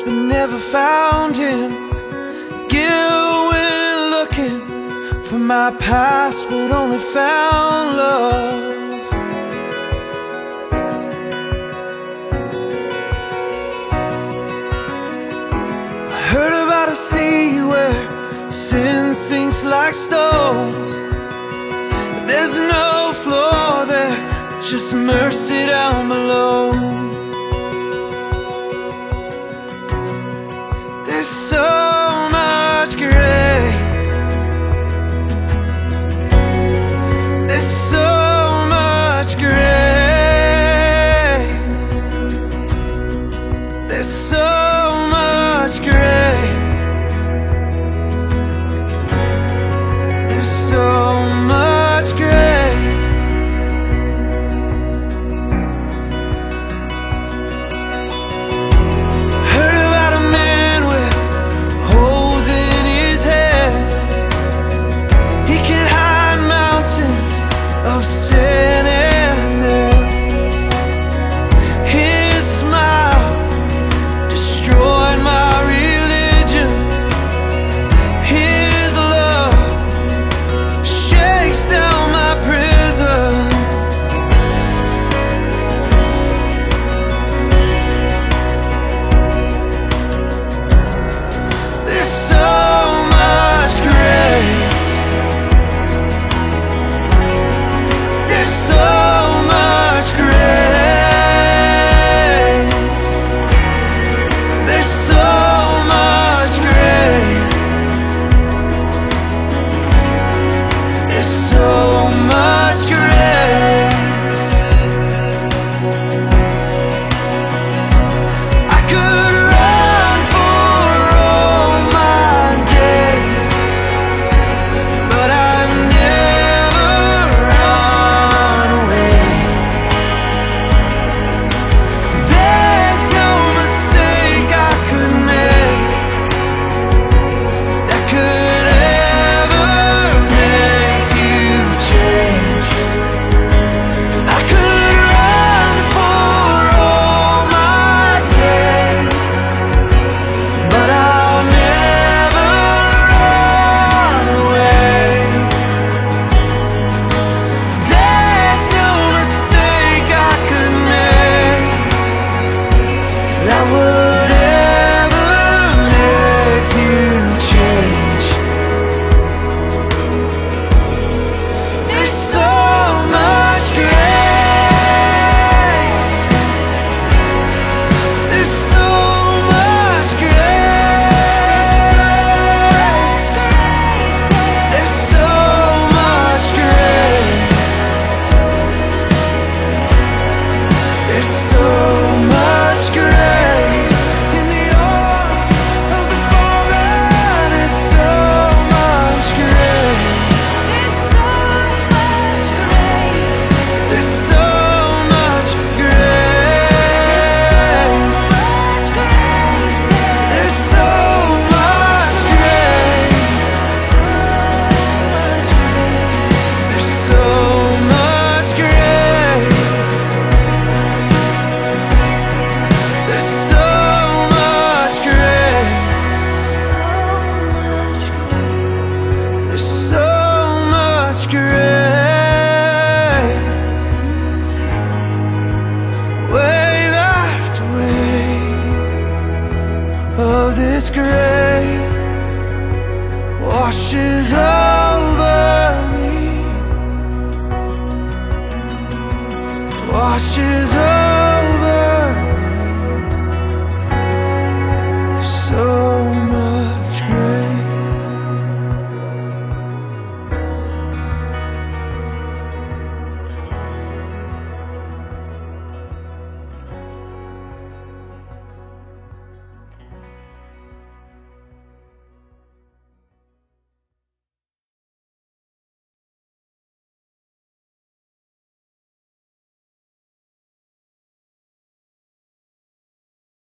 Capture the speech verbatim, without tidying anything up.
but never found him. Guilt went looking for my past, but only found love. I heard about a sea where sin sinks like stones. There's no floor there, just mercy down below. There's so much grace. There's so much grace. There's so much grace. There's so much grace. Heard about a man with holes in his hands. He could hide mountains of sin in them. His smile destroyed my religion. His love shakes down my prison. There's so much grace. There's so much grace. There's so much grace. There's so much grace. I could run for all my days, but I never run away. There's no mistake I could make that could ever make you change. I could run for all my days, but I'll never run away. There's no mistake I could make that would ever make you change. There's so much grace. There's so much grace. There's so much grace. There's so much grace in the arms of the fallen. There's so much grace. There's so much grace. There's so much grace. There's so much grace. There's so much grace. There's so much grace. Wave after wave of this grace washes over me, washes over